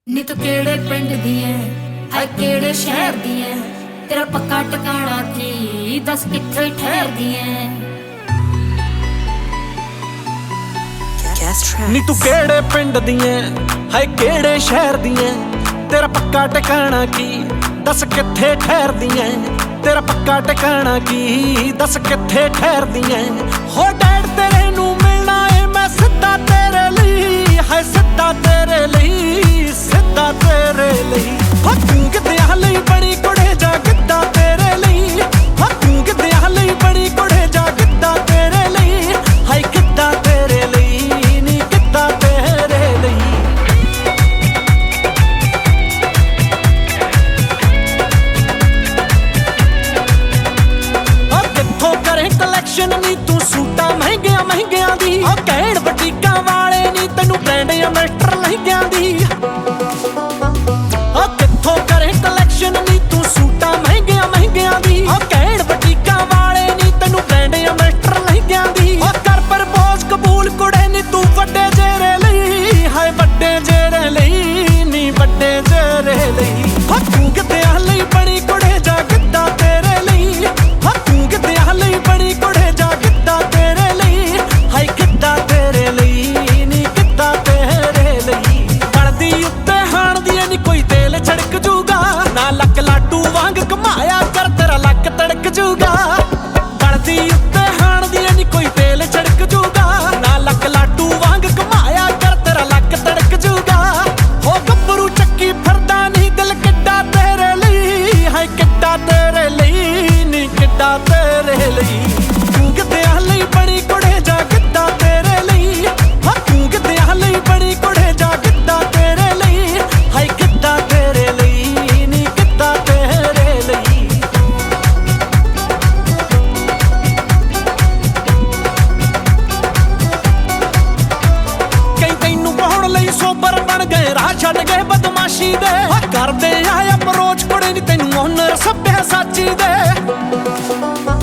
ਨੀ ਤੂੰ ਕਿਹੜੇ ਪਿੰਡ ਦੀ ਐ ਹਾਏ ਕਿਹੜੇ ਸ਼ਹਿਰ ਦੀ ਐ ਤੇਰਾ ਪੱਕਾ ਟਿਕਾਣਾ ਕੀ ਦੱਸ ਕਿੱਥੇ ਠਹਿਰਦੀ ਐ ਨੀ ਤੂੰ ਕਿਹੜੇ ਪਿੰਡ ਦੀ ਐ ਹਾਏ ਕਿਹੜੇ ਸ਼ਹਿਰ ਦੀ ਐ ਤੇਰਾ ਪੱਕਾ ਟਿਕਾਣਾ ਕੀ ਦੱਸ ਕਿੱਥੇ ਠਹਿਰਦੀ ਐ ਤੇਰਾ ਪੱਕਾ ਟਿਕਾਣਾ ਕੀ ਦੱਸ ਕਿੱਥੇ ਠਹਿਰਦੀ ਐ ਹੋ ਡੈਡ ਤੇਰੇ ਨੂੰ ਮਿਲਣਾ ਏ ਮੈਂ ਸਿੱਧਾ ਤੇਰੇ ਲਈ ਹਾਏ ਸਿੱਧਾ ਤੇਰੇ ਲਈ ਸਿੱਧਾ ਤੇਰੇ ਲਈ ਹੋ ਤੂੰ ਕਿੱਦਿਆਂ ਲਈ ਬੜੀ ਕੁੜੇ ਜਾ ਕਿੱਦਾਂ ਤੇਰੇ ਲਈ ਹੋ ਤੂੰ ਕਿੱਦਿਆਂ ਲਈ ਬੜੀ ਕੁੜੇ ਜਾ ਕਿੱਦਾਂ ਤੇਰੇ ਲਈ ਹਾਏ ਕਿੱਦਾਂ ਤੇਰੇ ਲਈ ਨੀ ਕਿੱਦਾਂ ਤੇਰੇ ਲਈ ਕਲੈਕਸ਼ਨ ਨੀ ਤੂੰ ਸੂਟਾਂ ਮਹਿੰਗਿਆਂ ਮਹਿੰਗਿਆਂ ਦੀ ਉਹ ਕਹਿਣ ਬਟੀਕਾਂ ਵਾਲੇ ਨੀ ਤੈਨੂੰ ਬ੍ਰਾਂਡ ਐਮਬੈਸਡਰ ਲਹਿੰਗਿਆਂ ਦੀ ਉਹ ਕਿੱਥੋਂ ਕਰੇ ਕਲੈਕਸ਼ਨ ਨੀ ਤੂੰ ਸੂਟਾਂ ਮਹਿੰਗਿਆਂ ਮਹਿੰਗਿਆਂ ਦੀ ਉਹ ਕਹਿਣ ਬਟੀਕਾਂ ਵਾਲੇ ਨੀ ਤੈਨੂੰ ਬ੍ਰਾਂਡ ਐਮਬੈਸਡਰ ਲਹਿੰਗਿਆਂ ਦੀ ਉਹ ਕਰ ਪ੍ਰਪੋਜ਼ ਕਬੂਲ ਕੁੜੇ ਨੀ ਤੂੰ ਵੱਡੇ ਜੇਰੇ ਲਈ ਹਾਏ ਵੱਡੇ ਜੇਰੇ ਲਈ ਨੀ ਵੱਡੇ ਜੇਰੇ ਲਈ ਹੋ ਤੂੰ ਕਿੱਦਿਆਂ ਲਈ ਬਣੀ ਕੁੜੇ ਜਾ ਕਿੱਦਾਂ ਤੇਰੇ ਲਈ ਹੋ ਤੂੰ ਕਿੱਦਿਆਂ ਲਈ ਬਣੀ ਕੁੜੇ ਜਾ ਕਿੱਦਾਂ ਤੇਰੇ ਲਈ ਹਾਏ ਕਿੱਦਾਂ ਤੇਰੇ ਲਈ ਨੀ ਕਿੱਦਾਂ ਤੇਰੇ ਲਈ ਪੜਦੀ ਉੱਤੇ ਹਾਣਦੀ ਨੀ ਕੋਈ ਤੇਲ ਛੜਕ ਜੂਗਾ ਨਾ ਲੱਕ ਲਾਟੂ ਵਾਂਗ ਘਮਾਇਆ ਕਰ ਤੇਰਾ ਲੱਕ ਤੜਕ ਜੂਗਾ ਪੜਦੀ ਉੱਤੇ ਹਾਣਦੀ ਨੀ ਕੋਈ ਤੇਲ ਛੜਕ ਜੂਗਾ ਨਾ ਲੱਕ ਲਾਟੂ ਵਾਂਗ ਘਮਾਇਆ ਕਰ ਤੇਰਾ ਲੱਕ ਤੜਕ ਜੂਗਾ ਹੋ ਗੱਭਰੂ ਚੱਕੀ ਫਿਰਦਾ ਨੀ ਦਿਲ ਕਿੱਡਾ ਤੇਰੇ ਲਈ ਹਾਏ ਕਿੱਡਾ ਤੇਰੇ ਲਈ ਨੀ ਕਿੱਡਾ ਤੇਰੇ ਲਈ ਤੂੰ ਕਿੱਦਿਆਂ ਲਈ ਬਣੀ ਕੁੜੇ ਜਾ ਕਿੱਦਾਂ ਤੇਰੇ ਲਈ ਹਾਂ ਤੂੰ ਕਿੱਦਿਆਂ ਲਈ ਬਣੀ ਕੁੜੇ ਜਾ ਕਿੱਦਾਂ ਤੇਰੇ ਲਈ ਹਾਏ ਕਿੱਦਾਂ ਤੇਰੇ ਲਈ ਨੀ ਕਿੱਦਾਂ ਤੇਰੇ ਲਈ ਕਈ ਤੈਨੂੰ ਪਾਉਣ ਲਈ ਸੋਬਰ ਬਣ ਗਏ ਰਾਹ ਛੱਡ ਗਏ ਬਦਮਾਸ਼ੀ ਦੇ ਕਰਦੇ ਆ ਅਪਰੋਚ ਕੁੜੇ ਨੀ ਤੈਨੂੰ ਓਨਰ ਸੱਭਿਆ ਸਾਚੀ ਦੇ